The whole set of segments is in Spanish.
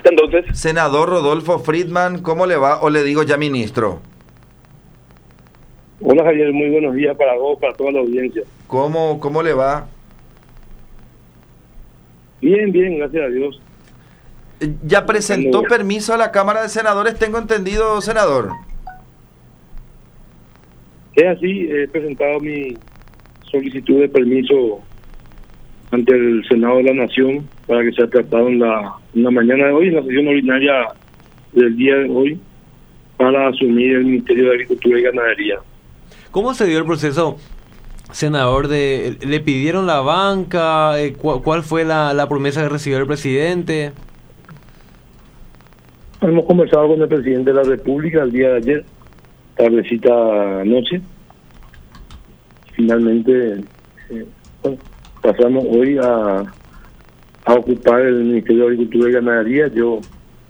está entonces? Senador Rodolfo Friedman, ¿cómo le va? O le digo ya ministro. Hola Javier, muy buenos días para vos, para toda la audiencia. ¿Cómo le va? Bien, gracias a Dios. ¿Ya presentó permiso a la Cámara de Senadores? Tengo entendido, senador. Es así, he presentado mi solicitud de permiso ante el Senado de la Nación para que sea tratado en la mañana de hoy, en la sesión ordinaria del día de hoy, para asumir el Ministerio de Agricultura y Ganadería. ¿Cómo se dio el proceso, senador? ¿Le pidieron la banca? ¿Cuál fue la promesa que recibió el presidente? Hemos conversado con el presidente de la República el día de ayer, tardecita noche. Finalmente, pasamos hoy a ocupar el Ministerio de Agricultura y Ganadería. Yo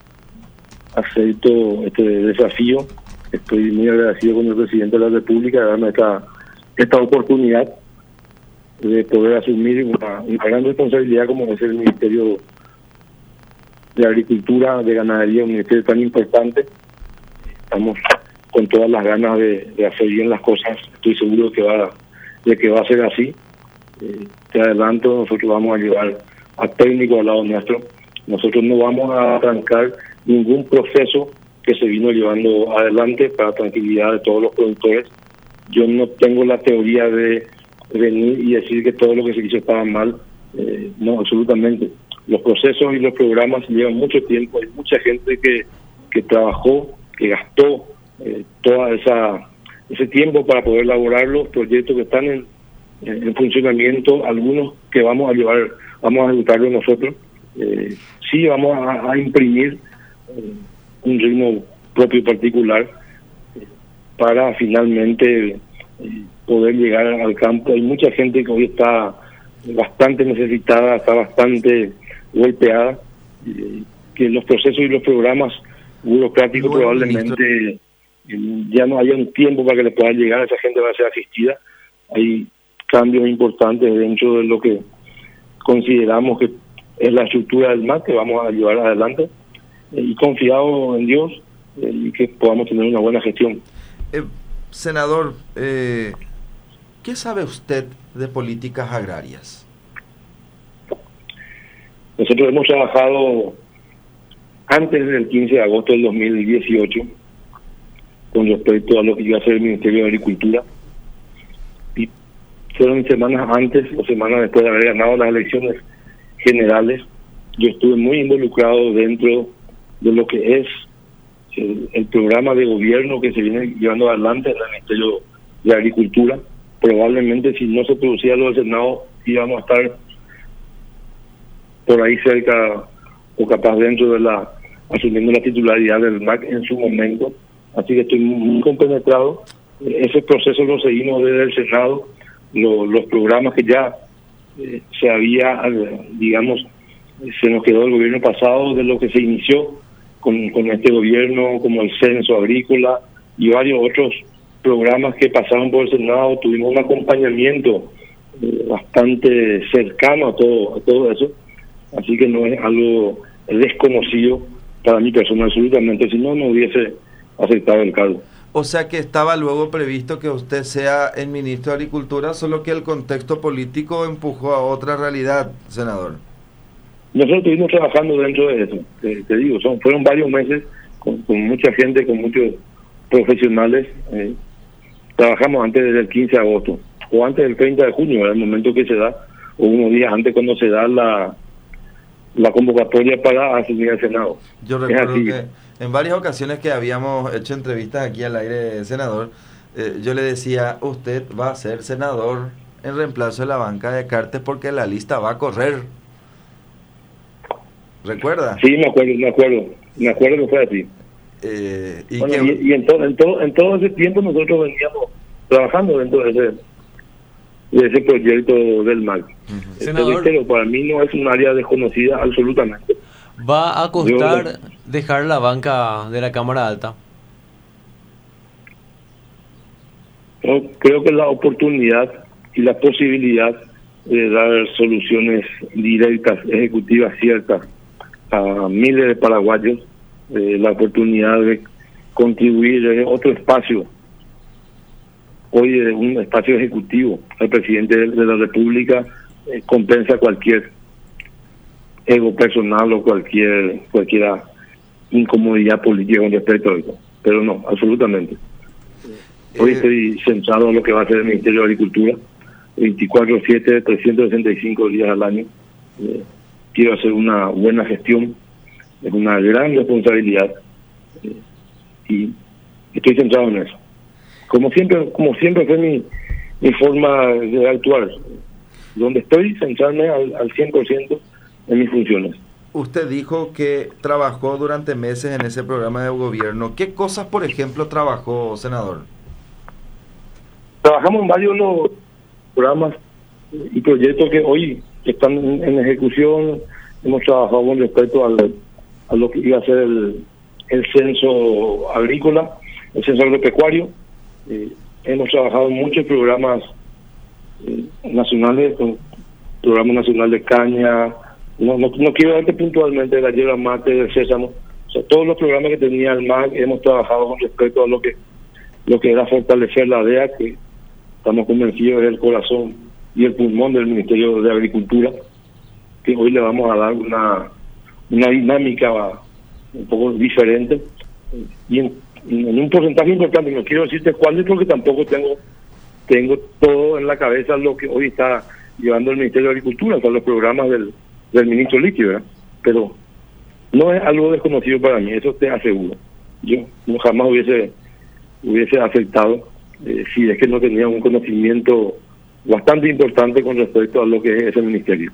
acepto este desafío. Estoy muy agradecido con el presidente de la República de darme esta oportunidad de poder asumir una gran responsabilidad como es el Ministerio de Agricultura, de Ganadería, un ministerio tan importante. Estamos con todas las ganas de hacer bien las cosas. Estoy seguro de que va a ser así. Te adelanto, nosotros vamos a llevar a técnicos al lado nuestro. Nosotros no vamos a arrancar ningún proceso que se vino llevando adelante para tranquilidad de todos los productores. Yo no tengo la teoría de venir y decir que todo lo que se hizo estaba mal. No, absolutamente. Los procesos y los programas llevan mucho tiempo. Hay mucha gente que trabajó, que gastó toda ese tiempo para poder elaborar los proyectos que están en funcionamiento, algunos que vamos a ejecutarlos nosotros. Sí, vamos a imprimir un ritmo propio y particular para finalmente poder llegar al campo. Hay mucha gente que hoy está bastante necesitada, está bastante golpeada, que los procesos y los programas burocráticos probablemente ya no haya un tiempo para que le pueda llegar, esa gente va a ser asistida. Hay cambios importantes dentro de lo que consideramos que es la estructura del MAC que vamos a llevar adelante, y confiado en Dios y que podamos tener una buena gestión. Senador, ¿qué sabe usted de políticas agrarias? Nosotros hemos trabajado antes del 15 de agosto del 2018 con respecto a lo que iba a ser el Ministerio de Agricultura, y fueron semanas antes o semanas después de haber ganado las elecciones generales. Yo estuve muy involucrado dentro de lo que es el programa de gobierno que se viene llevando adelante en el Ministerio de Agricultura. Probablemente si no se producía lo del Senado íbamos a estar por ahí cerca o capaz dentro de asumiendo la titularidad del MAC en su momento. Así que estoy muy compenetrado. Ese proceso lo seguimos desde el Senado. Los programas que ya se había, digamos, se nos quedó el gobierno pasado de lo que se inició con este gobierno, como el censo agrícola y varios otros programas que pasaron por el Senado. Tuvimos un acompañamiento bastante cercano a todo eso, así que no es algo desconocido para mi persona absolutamente, si no hubiese aceptado el cargo. O sea que estaba luego previsto que usted sea el ministro de Agricultura, solo que el contexto político empujó a otra realidad, senador. Nosotros estuvimos trabajando dentro de eso, te digo, fueron varios meses con mucha gente, con muchos profesionales. Trabajamos antes del 15 de agosto, o antes del 30 de junio, era el momento que se da, o unos días antes cuando se da la convocatoria para asumir al Senado. Yo recuerdo que en varias ocasiones que habíamos hecho entrevistas aquí al aire, senador, yo le decía, usted va a ser senador en reemplazo de la banca de Cartes porque la lista va a correr. ¿Recuerda? Sí, me acuerdo que fue así. En todo ese tiempo nosotros veníamos trabajando dentro de ese proyecto del MAC. Senador, pero para mí no es un área desconocida absolutamente. ¿Va a costar dejar la banca de la Cámara Alta? Creo que la oportunidad y la posibilidad de dar soluciones directas, ejecutivas ciertas a miles de paraguayos la oportunidad de contribuir en otro espacio. Hoy es un espacio ejecutivo. El presidente de la República compensa cualquier ego personal o cualquier incomodidad política con respecto a eso. Pero no, absolutamente. Hoy estoy centrado en lo que va a ser el Ministerio de Agricultura, 24/7, 365 días al año. Quiero hacer una buena gestión, es una gran responsabilidad y estoy centrado en eso. Como siempre fue mi forma de actuar, donde estoy centrarme al 100% en mis funciones. Usted dijo que trabajó durante meses en ese programa de gobierno. ¿Qué cosas, por ejemplo, trabajó, senador? Trabajamos en varios los programas y proyectos que hoy están en ejecución. Hemos trabajado con respecto a lo que iba a ser el censo agrícola, el censo agropecuario. Hemos trabajado en muchos programas nacionales, con Programa Nacional de Caña. No quiero darte puntualmente la yerba mate, del sésamo. O sea, todos los programas que tenía el MAC hemos trabajado con respecto a lo que era fortalecer la DEA, que estamos convencidos es el corazón y el pulmón del Ministerio de Agricultura, que hoy le vamos a dar una dinámica un poco diferente y en un porcentaje importante. No quiero decirte cuál es porque tampoco tengo todo en la cabeza lo que hoy está llevando el Ministerio de Agricultura, son los programas del ministro Liqui, ¿verdad? Pero no es algo desconocido para mí, eso te aseguro. Yo jamás hubiese aceptado si es que no tenía un conocimiento bastante importante con respecto a lo que es ese ministerio.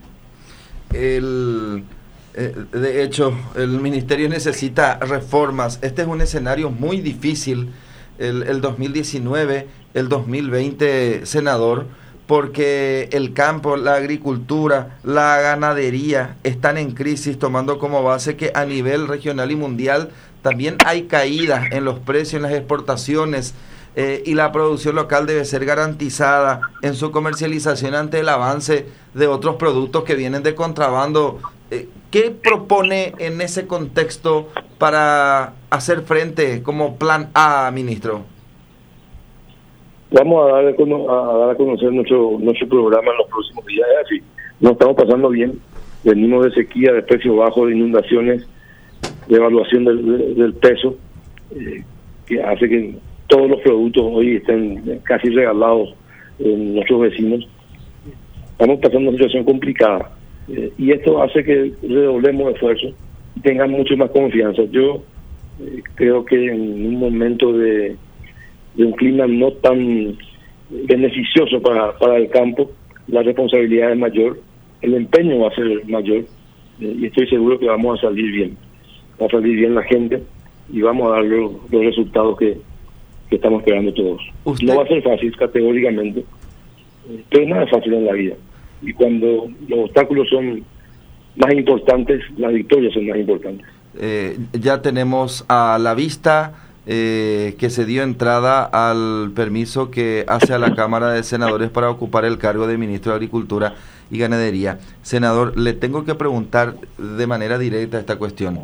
De hecho, el ministerio necesita reformas. Este es un escenario muy difícil, el 2019, el 2020, senador, porque el campo, la agricultura, la ganadería están en crisis, tomando como base que a nivel regional y mundial también hay caídas en los precios, en las exportaciones, y la producción local debe ser garantizada en su comercialización ante el avance de otros productos que vienen de contrabando. ¿Qué propone en ese contexto para hacer frente como plan A, ministro? Vamos a dar a conocer nuestro programa en los próximos días. Es así, nos estamos pasando bien. Venimos de sequía, de precios bajos, de inundaciones, de evaluación del peso, que hace que todos los productos hoy estén casi regalados en nuestros vecinos. Estamos pasando una situación complicada y esto hace que redoblemos esfuerzos y tengan mucho más confianza. Yo creo que en un momento de un clima no tan beneficioso para el campo, la responsabilidad es mayor, el empeño va a ser mayor y estoy seguro que vamos a salir bien. Va a salir bien la gente y vamos a dar los resultados que estamos esperando todos. No va a ser fácil categóricamente, pero nada es fácil en la vida. Y cuando los obstáculos son más importantes, las victorias son más importantes. Ya tenemos a la vista que se dio entrada al permiso que hace a la Cámara de Senadores para ocupar el cargo de ministro de Agricultura y Ganadería. Senador, le tengo que preguntar de manera directa esta cuestión.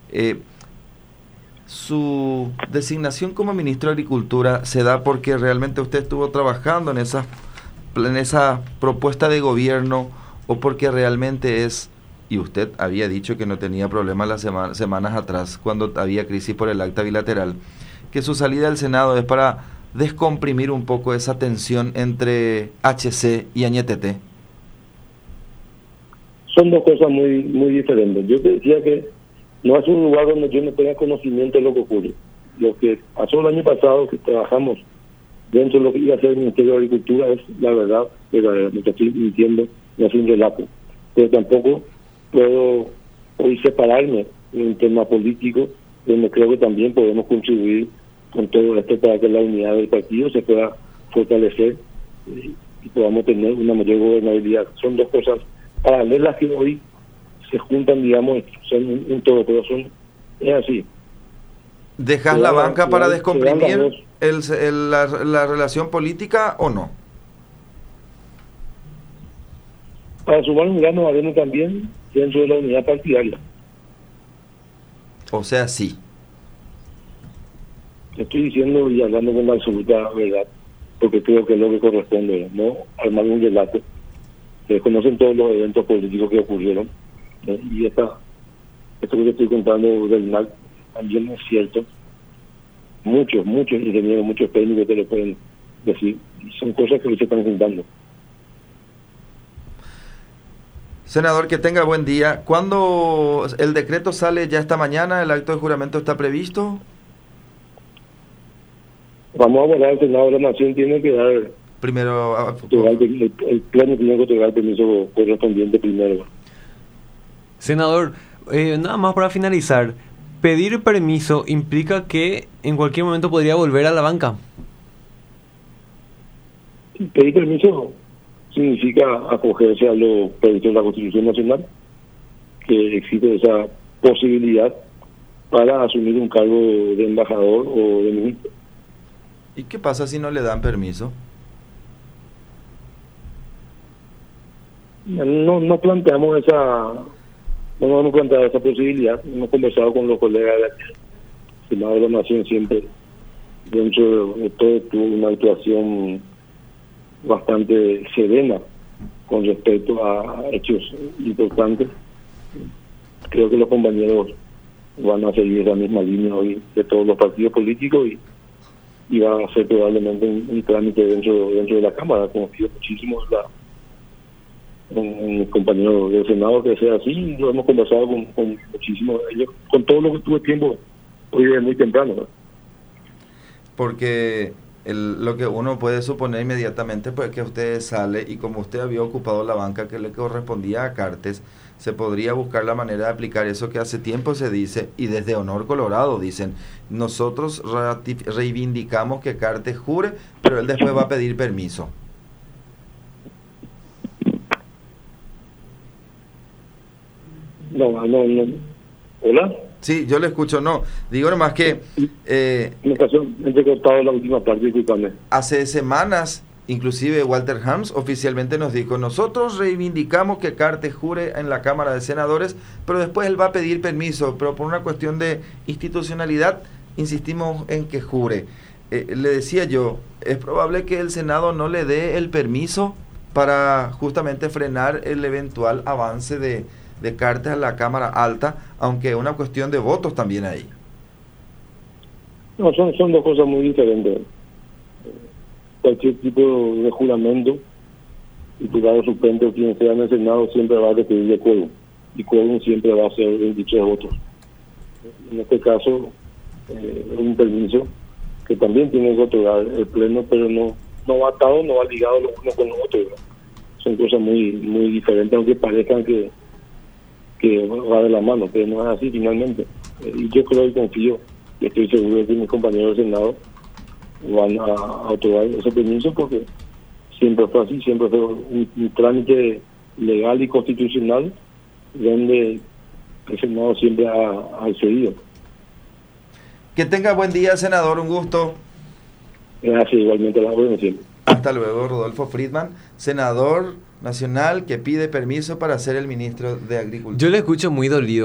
Su designación como ministro de Agricultura se da porque realmente usted estuvo trabajando en esa propuesta de gobierno, o porque realmente es, y usted había dicho que no tenía problemas las semanas atrás cuando había crisis por el acta bilateral, que su salida del Senado es para descomprimir un poco esa tensión entre HC y Añetete? Son dos cosas muy diferentes. Yo te decía que no es un lugar donde yo no tenga conocimiento de lo que ocurre. Lo que pasó el año pasado, que trabajamos dentro de lo que iba a ser el Ministerio de Agricultura, es la verdad, pero lo que estoy mintiendo no es un relato. Pero tampoco puedo hoy separarme en un tema político, donde creo que también podemos contribuir con todo esto para que la unidad del partido se pueda fortalecer y podamos tener una mayor gobernabilidad. Son dos cosas paralelas que hoy se juntan, digamos, son un todo, pero es así. ¿Dejas la banca para descomprimir la relación política o no? Para sumar un grano arena también dentro de la unidad partidaria. O sea, sí. Estoy diciendo y hablando con la absoluta verdad, porque creo que es lo que corresponde, no armar un relato. Se desconocen todos los eventos políticos que ocurrieron, y esto que estoy contando del MAC también es cierto. Muchos ingenieros, muchos técnicos te lo pueden decir, y son cosas que se están juntando. Senador, que tenga buen día. ¿Cuándo el decreto sale? ¿Ya esta mañana? ¿El acto de juramento está previsto? Vamos a volar, el Senado de la Nación tiene que dar Primero, el pleno tiene que otorgar el permiso correspondiente primero. Senador, nada más para finalizar, pedir permiso implica que en cualquier momento podría volver a la banca. Pedir permiso significa acogerse a lo previsto en la Constitución Nacional, que existe esa posibilidad para asumir un cargo de embajador o de ministro. ¿Y qué pasa si no le dan permiso? No planteamos no vamos a plantear esa posibilidad. Hemos conversado con los colegas del Senado de la Nación, siempre dentro de todo tuvo una actuación bastante serena con respecto a hechos importantes. Creo que los compañeros van a seguir esa misma línea hoy de todos los partidos políticos y va a ser probablemente un trámite dentro de la Cámara. Confío muchísimo en mis compañeros del Senado que sea así, y lo hemos conversado con muchísimos de ellos, con todo lo que tuve tiempo hoy de muy temprano, ¿no? Porque lo que uno puede suponer inmediatamente, pues que usted sale y como usted había ocupado la banca que le correspondía a Cartes, se podría buscar la manera de aplicar eso que hace tiempo se dice, y desde Honor Colorado dicen, nosotros reivindicamos que Cartes jure, pero él después va a pedir permiso. No. ¿Hola? Sí, yo le escucho, no. Digo nomás que Me pasó entrecortado la última parte, discúlpame. hace semanas, inclusive Walter Hams oficialmente nos dijo, nosotros reivindicamos que Cartes jure en la Cámara de Senadores, pero después él va a pedir permiso, pero por una cuestión de institucionalidad insistimos en que jure. Le decía yo, es probable que el Senado no le dé el permiso para justamente frenar el eventual avance de Cartes a la Cámara Alta, aunque es una cuestión de votos también ahí. No, son dos cosas muy diferentes. Cualquier tipo de juramento, diputado suplente o quien sea en el Senado, siempre va a requerir de quórum, y quórum siempre va a ser 23 votos. En este caso, es un permiso que también tiene que otorgar el Pleno, pero no va atado, no va ligado lo uno con lo otro, ¿no? Son cosas muy diferentes, aunque parezcan que va de la mano, pero no es así finalmente. Y yo creo y confío, y estoy seguro de que mis compañeros del Senado van a otorgar ese permiso, porque siempre fue así, siempre fue un trámite legal y constitucional donde el Senado siempre ha accedido. Que tenga buen día, senador, un gusto. Gracias, igualmente, a la orden siempre. Hasta luego, Rodolfo Friedman, senador nacional que pide permiso para ser el ministro de Agricultura. Yo le escucho muy dolido.